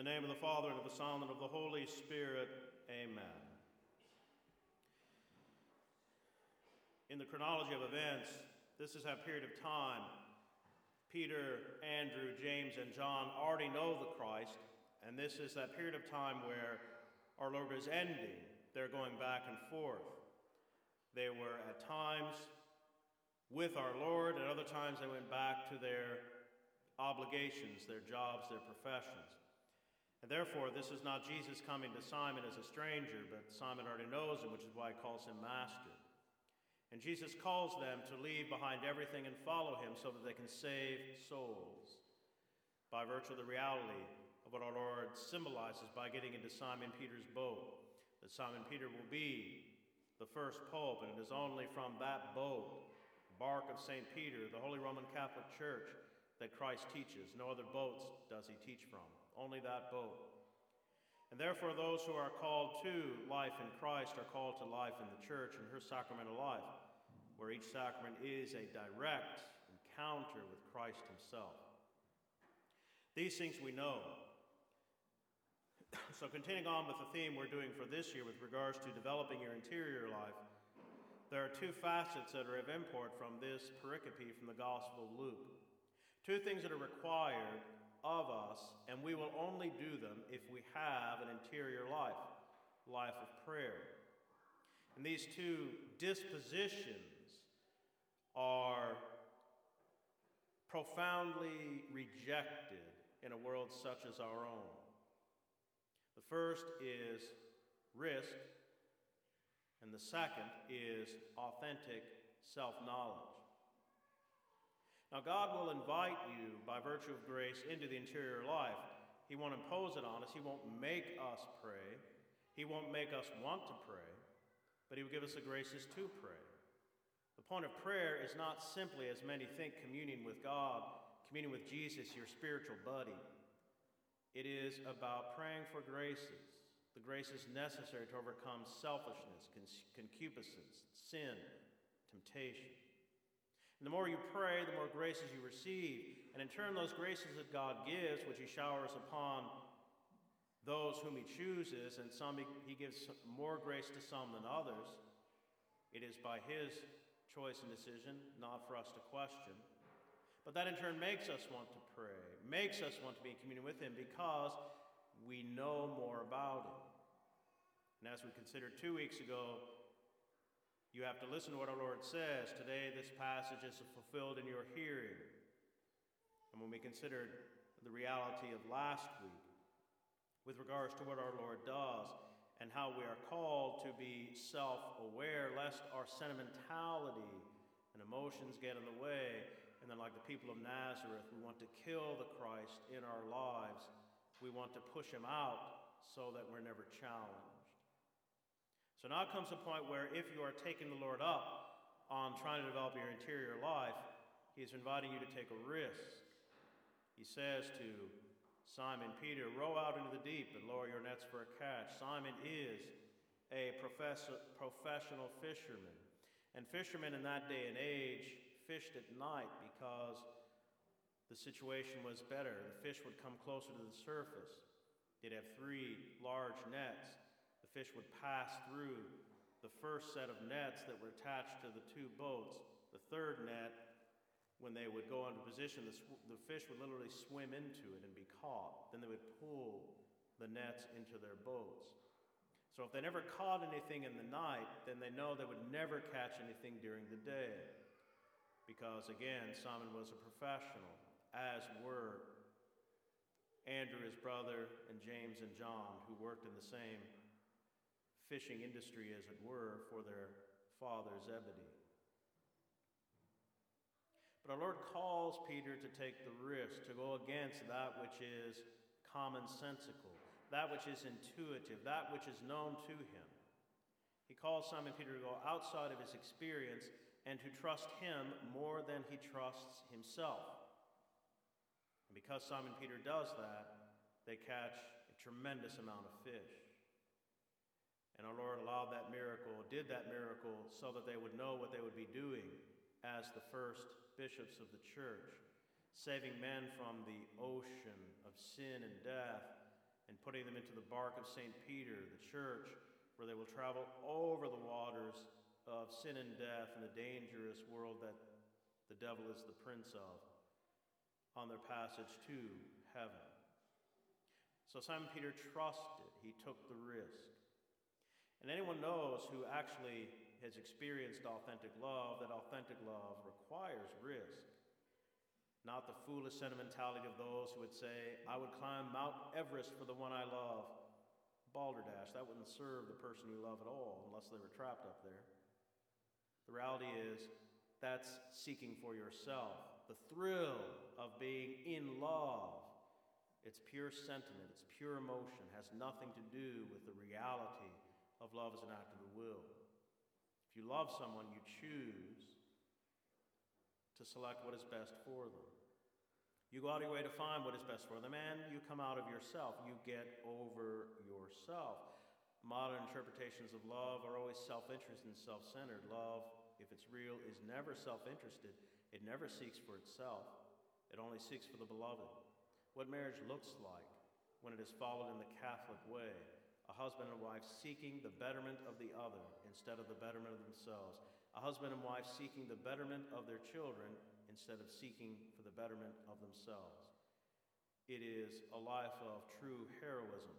name of the Father, and of the Son, and of the Holy Spirit, amen. In the chronology of events, this is that period of time. Peter, Andrew, James, and John already know the Christ, and this is that period of time where our Lord is ending. They're going back and forth. They were at times with our Lord, and other times they went back to their obligations, their jobs, their professions. And therefore, this is not Jesus coming to Simon as a stranger, but Simon already knows him, which is why he calls him Master. And Jesus calls them to leave behind everything and follow him so that they can save souls by virtue of the reality of what our Lord symbolizes by getting into Simon Peter's boat, that Simon Peter will be the first pope, and it is only from that boat, bark of St. Peter, the Holy Roman Catholic Church, that Christ teaches. No other boats does he teach from, only that boat. And therefore, those who are called to life in Christ are called to life in the church and her sacramental life, where each sacrament is a direct encounter with Christ himself. These things we know. So continuing on with the theme we're doing for this year with regards to developing your interior life, there are two facets that are of import from this pericope from the Gospel of Luke. Two things that are required of us, and we will only do them if we have an interior life of prayer. And these two dispositions are profoundly rejected in a world such as our own. The first is risk, and the second is authentic self-knowledge. Now, God will invite you, by virtue of grace, into the interior life. He won't impose it on us. He won't make us pray. He won't make us want to pray, but he will give us the graces to pray. The point of prayer is not simply, as many think, communion with God, communion with Jesus, your spiritual buddy. It is about praying for graces, the graces necessary to overcome selfishness, concupiscence, sin, temptation. And the more you pray, the more graces you receive. And in turn, those graces that God gives, which he showers upon those whom he chooses, and some he gives more grace to some than others, it is by his choice and decision, not for us to question. But that in turn makes us want to pray, makes us want to be in communion with him because we know more about him. And as we considered 2 weeks ago, you have to listen to what our Lord says. Today, this passage is fulfilled in your hearing. And when we considered the reality of last week, with regards to what our Lord does and how we are called to be self-aware, lest our sentimentality and emotions get in the way, and then like the people of Nazareth, we want to kill the Christ in our lives. We want to push him out so that we're never challenged. So now comes a point where if you are taking the Lord up on trying to develop your interior life, he's inviting you to take a risk. He says to Simon Peter, row out into the deep and lower your nets for a catch. Simon is a professional fisherman. And fishermen in that day and age fished at night because the situation was better. The fish would come closer to the surface. They'd have 3 large nets. The fish would pass through the first set of nets that were attached to the 2 boats. The third net, when they would go into position, the fish would literally swim into it and be caught. Then they would pull the nets into their boats. So if they never caught anything in the night, then they know they would never catch anything during the day. Because again, Simon was a professional, as were Andrew, his brother, and James and John, who worked in the same fishing industry, as it were, for their father Zebedee. But our Lord calls Peter to take the risk, to go against that which is commonsensical, that which is intuitive, that which is known to him. He calls Simon Peter to go outside of his experience and to trust him more than he trusts himself. And because Simon Peter does that, they catch a tremendous amount of fish. And our Lord allowed that miracle, did that miracle, so that they would know what they would be doing as the first bishops of the church, saving men from the ocean of sin and death putting them into the bark of St. Peter, the church, where they will travel over the waters of sin and death and the dangerous world that the devil is the prince of, on their passage to heaven. So Simon Peter trusted. He took the risk. And anyone knows who actually has experienced authentic love that authentic love requires risk. Not the foolish sentimentality of those who would say, I would climb Mount Everest for the one I love. Balderdash, that wouldn't serve the person you love at all unless they were trapped up there. The reality is, that's seeking for yourself. The thrill of being in love. It's pure sentiment, it's pure emotion, has nothing to do with the reality of love as an act of the will. If you love someone, you choose to select what is best for them. You go out of your way to find what is best for them, and you come out of yourself. You get over yourself. Modern interpretations of love are always self-interest and self-centered. Love, if it's real, is never self-interested. It never seeks for itself. It only seeks for the beloved. What marriage looks like when it is followed in the Catholic way, a husband and wife seeking the betterment of the other instead of the betterment of themselves. A husband and wife seeking the betterment of their children instead of seeking for the betterment of themselves. It is a life of true heroism.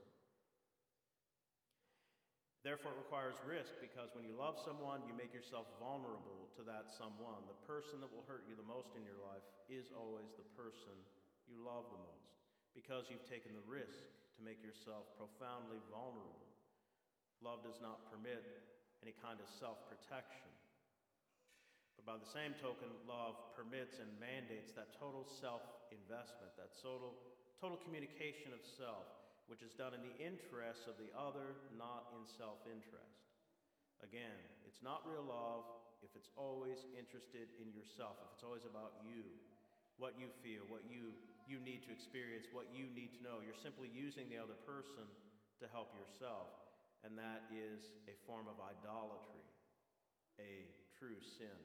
Therefore, it requires risk, because when you love someone, you make yourself vulnerable to that someone. The person that will hurt you the most in your life is always the person you love the most, because you've taken the risk to make yourself profoundly vulnerable. Love does not permit any kind of self-protection. But by the same token, love permits and mandates that total self-investment, that total communication of self, which is done in the interests of the other, not in self-interest. Again, it's not real love if it's always interested in yourself, if it's always about you, what you feel, what you need to experience, what you need to know. You're simply using the other person to help yourself, and that is a form of idolatry, a true sin.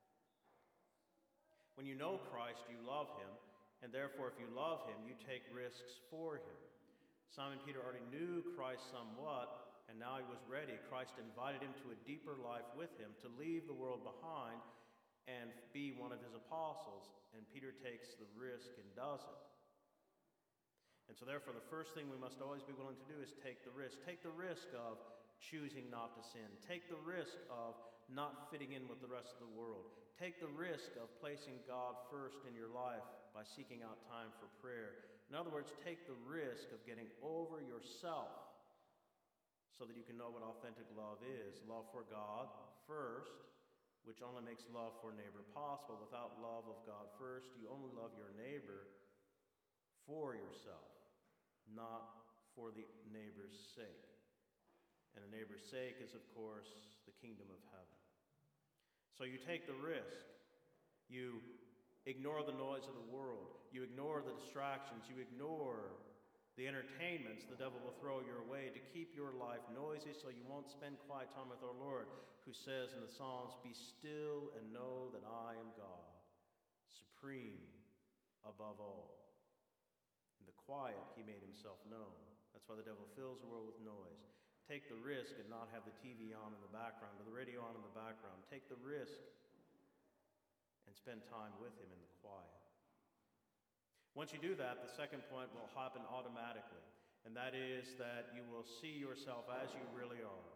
When you know Christ, you love him, and therefore if you love him, you take risks for him. Simon Peter already knew Christ somewhat, and now he was ready. Christ invited him to a deeper life with him, to leave the world behind and be one of his apostles. And Peter takes the risk and does it. And so therefore, the first thing we must always be willing to do is take the risk. Take the risk of choosing not to sin. Take the risk of not fitting in with the rest of the world. Take the risk of placing God first in your life by seeking out time for prayer. In other words, take the risk of getting over yourself so that you can know what authentic love is. Love for God first, which only makes love for neighbor possible. Without love of God first, you only love your neighbor for yourself, not for the neighbor's sake. And the neighbor's sake is, of course, the kingdom of heaven. So you take the risk. You ignore the noise of the world. You ignore the distractions. You ignore the entertainments the devil will throw your way to keep your life noisy so you won't spend quiet time with our Lord, who says in the Psalms, "Be still and know that I am God, supreme above all." In the quiet, he made himself known. That's why the devil fills the world with noise. Take the risk and not have the TV on in the background or the radio on in the background. Take the risk and spend time with him in the quiet. Once you do that, the second point will happen automatically, and that is that you will see yourself as you really are.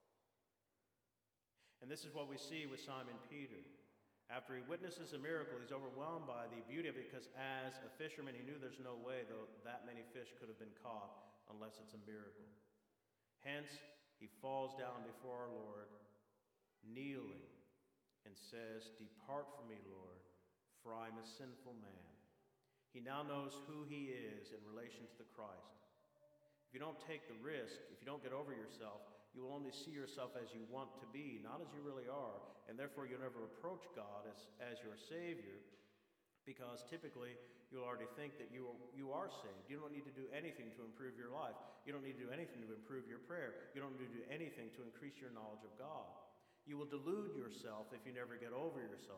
And this is what we see with Simon Peter. After he witnesses a miracle, he's overwhelmed by the beauty of it, because as a fisherman, he knew there's no way that many fish could have been caught unless it's a miracle. Hence, he falls down before our Lord, kneeling, and says, "Depart from me, Lord, for I am a sinful man." He now knows who he is in relation to the Christ. If you don't take the risk, if you don't get over yourself, you will only see yourself as you want to be, not as you really are, and therefore you'll never approach God as your Savior, because typically you'll already think that you are saved. You don't need to do anything to improve your life. You don't need to do anything to improve your prayer. You don't need to do anything to increase your knowledge of God. You will delude yourself if you never get over yourself.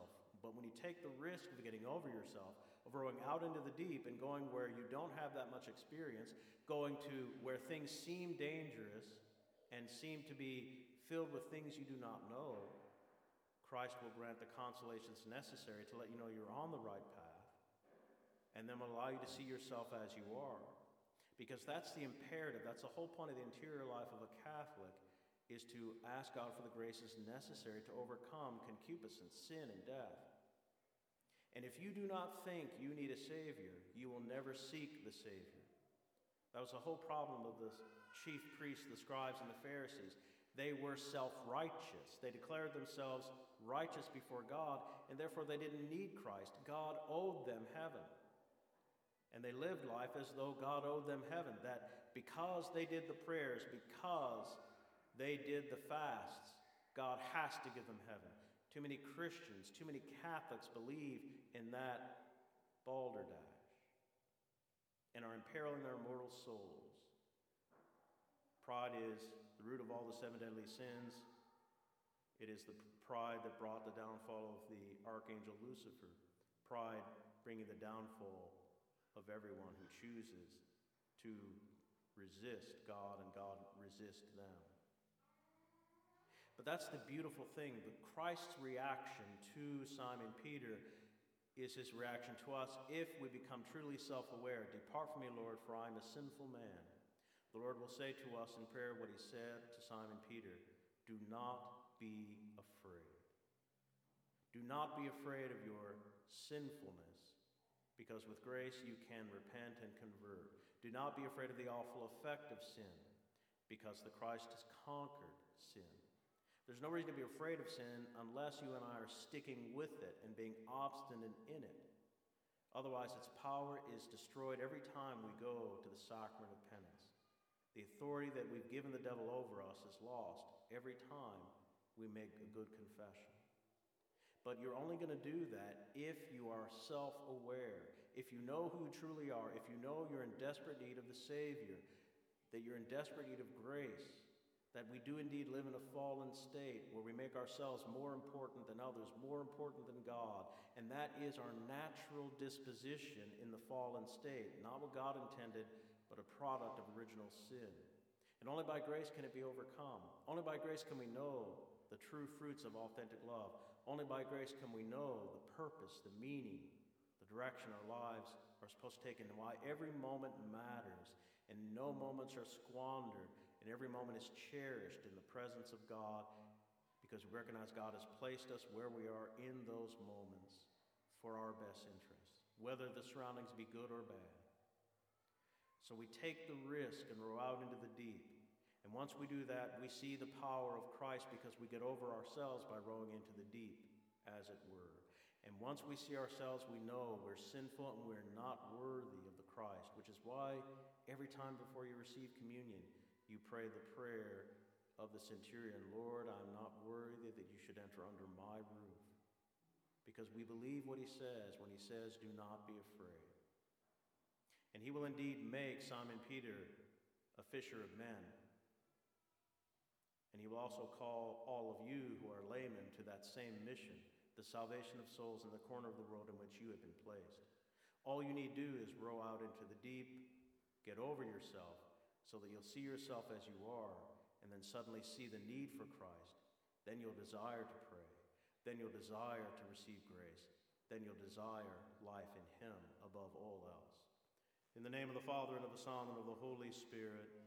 But when you take the risk of getting over yourself, of rowing out into the deep and going where you don't have that much experience, going to where things seem dangerous and seem to be filled with things you do not know, Christ will grant the consolations necessary to let you know you're on the right path, and then will allow you to see yourself as you are. Because that's the imperative, that's the whole point of the interior life of a Catholic, is to ask God for the graces necessary to overcome concupiscence, sin, and death. And if you do not think you need a Savior, you will never seek the Savior. That was the whole problem of the chief priests, the scribes, and the Pharisees. They were self-righteous. They declared themselves righteous before God, and therefore they didn't need Christ. God owed them heaven. And they lived life as though God owed them heaven, that because they did the prayers, because they did the fasts, God has to give them heaven. Too many Christians, too many Catholics believe in that balderdash and are imperiling their mortal souls. Pride is the root of all the 7 deadly sins. It is the pride that brought the downfall of the archangel Lucifer. Pride bringing the downfall of everyone who chooses to resist God and God resist them. But that's the beautiful thing. But Christ's reaction to Simon Peter is his reaction to us if we become truly self-aware. Depart from me, Lord, for I am a sinful man. The Lord will say to us in prayer what he said to Simon Peter: do not be afraid. Do not be afraid of your sinfulness, because with grace you can repent and convert. Do not be afraid of the awful effect of sin, because the Christ has conquered sin. There's no reason to be afraid of sin unless you and I are sticking with it and being obstinate in it. Otherwise, its power is destroyed every time we go to the sacrament of penance. The authority that we've given the devil over us is lost every time we make a good confession. But you're only going to do that if you are self-aware, if you know who you truly are, if you know you're in desperate need of the Savior, that you're in desperate need of grace, that we do indeed live in a fallen state where we make ourselves more important than others, more important than God, and that is our natural disposition in the fallen state, not what God intended, but a product of original sin. And only by grace can it be overcome. Only by grace can we know the true fruits of authentic love. Only by grace can we know the purpose, the meaning, the direction our lives are supposed to take, and why every moment matters, and no moments are squandered, and every moment is cherished in the presence of God, because we recognize God has placed us where we are in those moments for our best interest, whether the surroundings be good or bad. So we take the risk and row out into the deep. And once we do that, we see the power of Christ, because we get over ourselves by rowing into the deep, as it were. And once we see ourselves, we know we're sinful and we're not worthy of the Christ, which is why every time before you receive communion, you pray the prayer of the centurion: Lord, I'm not worthy that you should enter under my roof. Because we believe what he says when he says, do not be afraid. And he will indeed make Simon Peter a fisher of men. And he will also call all of you who are laymen to that same mission, the salvation of souls in the corner of the world in which you have been placed. All you need do is row out into the deep, get over yourself, so that you'll see yourself as you are, and then suddenly see the need for Christ. Then you'll desire to pray. Then you'll desire to receive grace. Then you'll desire life in him above all else. In the name of the Father, and of the Son, and of the Holy Spirit.